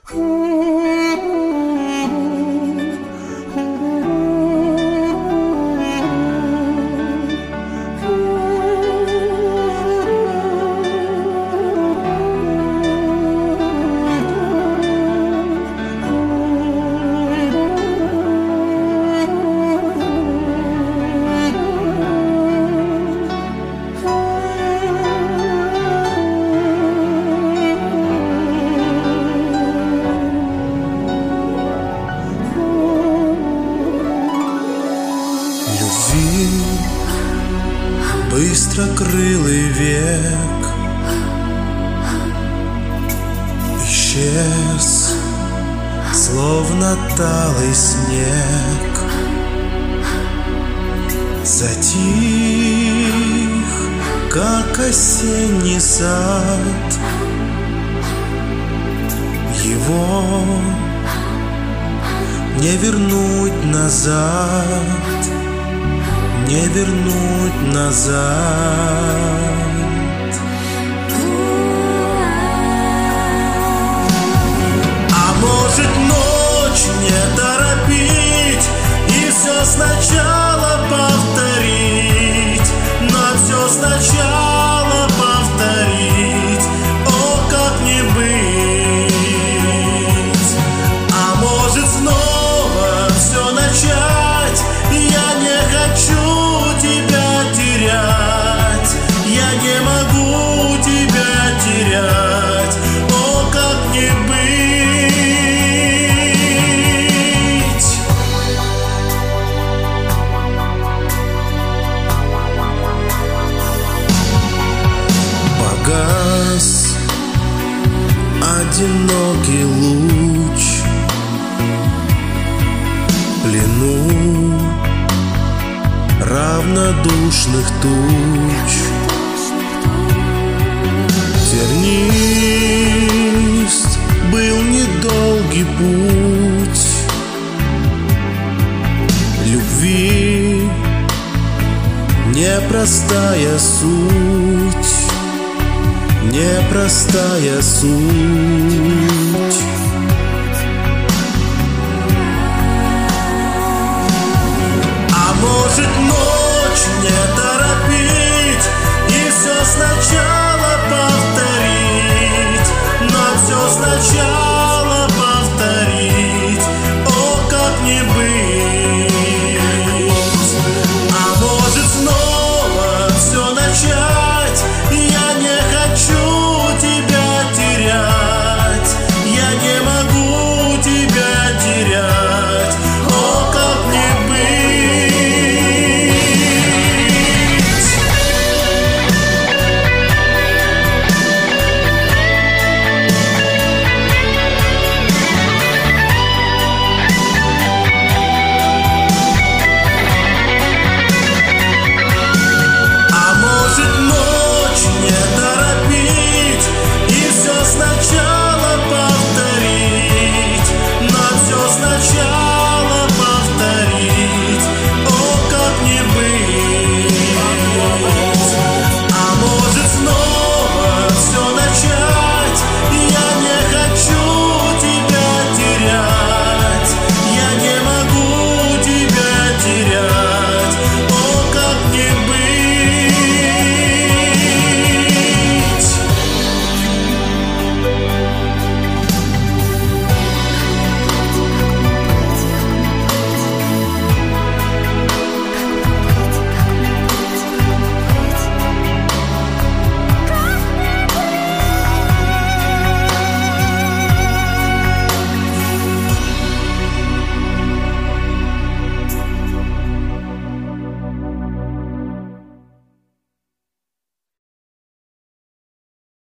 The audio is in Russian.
Быстрокрылый век исчез, словно талый снег. Затих, как осенний сад. Его не вернуть назад, не вернуть назад. А может, ночь не торопить и все сначала повторить, но все сначала повторить, о, как не быть. А может, снова все начать, я не хочу тебя терять, я не могу тебя терять, о, как не быть. Погас одинокий луч в плену равнодушных туч. Тернист был недолгий путь любви, непростая суть, непростая суть.